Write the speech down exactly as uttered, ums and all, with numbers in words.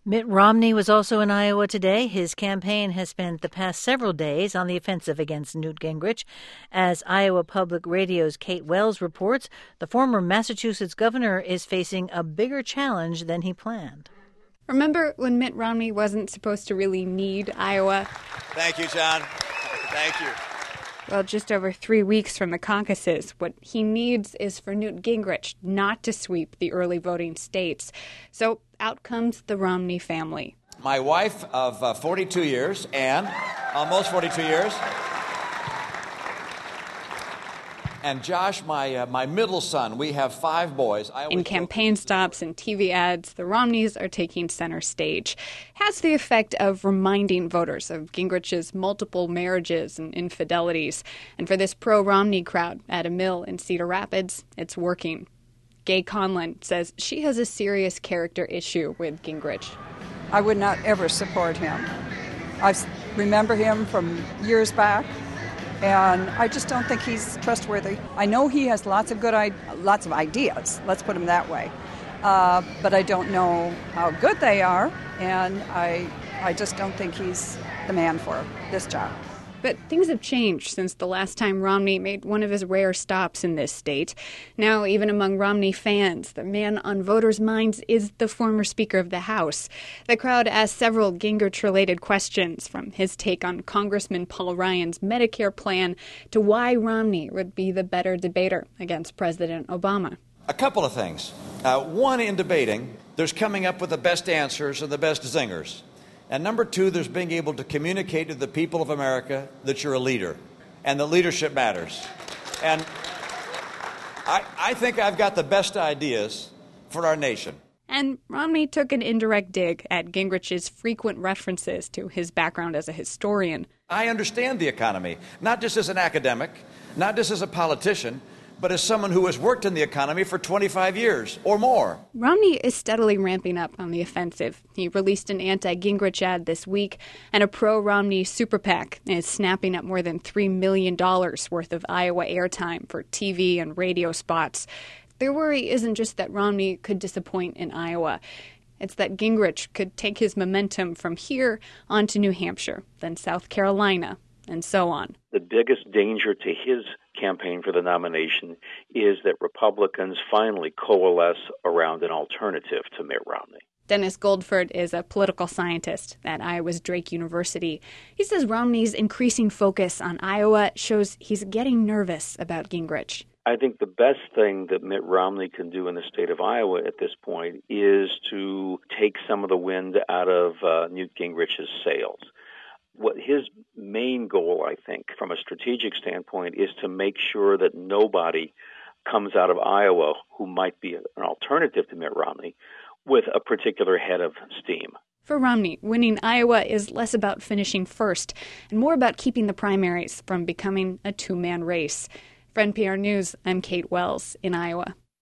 Mitt Romney was also in Iowa today. His campaign has spent the past several days on the offensive against Newt Gingrich. As Iowa Public Radio's Kate Wells reports, the former Massachusetts governor is facing a bigger challenge than he planned. Remember when Mitt Romney wasn't supposed to really need Iowa? Thank you, John. Thank you. Well, just over three weeks from the caucuses, what he needs is for Newt Gingrich not to sweep the early voting states. So out comes the Romney family. My wife of uh, forty-two years, Ann, almost forty-two years, and Josh, my uh, my middle son. We have five boys. I In campaign stops and T V ads, the Romneys are taking center stage. It has the effect of reminding voters of Gingrich's multiple marriages and infidelities. And for this pro-Romney crowd at a mill in Cedar Rapids, it's working. Gay Conlon says she has a serious character issue with Gingrich. I would not ever support him. I remember him from years back. And I just don't think he's trustworthy. I know he has lots of good, lots of ideas. Let's put him that way. Uh, but I don't know how good they are, and I, I just don't think he's the man for this job. But things have changed since the last time Romney made one of his rare stops in this state. Now, even among Romney fans, the man on voters' minds is the former Speaker of the House. The crowd asked several Gingrich-related questions, from his take on Congressman Paul Ryan's Medicare plan to why Romney would be the better debater against President Obama. A couple of things. Uh, one, in debating, there's coming up with the best answers and the best zingers. And number two, there's being able to communicate to the people of America that you're a leader and that leadership matters. And I, I think I've got the best ideas for our nation. And Romney took an indirect dig at Gingrich's frequent references to his background as a historian. I understand the economy, not just as an academic, not just as a politician, but as someone who has worked in the economy for twenty-five years or more. Romney is steadily ramping up on the offensive. He released an anti-Gingrich ad this week, and a pro-Romney super PAC is snapping up more than three million dollars worth of Iowa airtime for T V and radio spots. Their worry isn't just that Romney could disappoint in Iowa. It's that Gingrich could take his momentum from here on to New Hampshire, then South Carolina, and so on. The biggest danger to his campaign for the nomination is that Republicans finally coalesce around an alternative to Mitt Romney. Dennis Goldford is a political scientist at Iowa's Drake University. He says Romney's increasing focus on Iowa shows he's getting nervous about Gingrich. I think the best thing that Mitt Romney can do in the state of Iowa at this point is to take some of the wind out of uh, Newt Gingrich's sails. What his main goal, I think, from a strategic standpoint, is to make sure that nobody comes out of Iowa who might be an alternative to Mitt Romney with a particular head of steam. For Romney, winning Iowa is less about finishing first and more about keeping the primaries from becoming a two-man race. For N P R News, I'm Kate Wells in Iowa.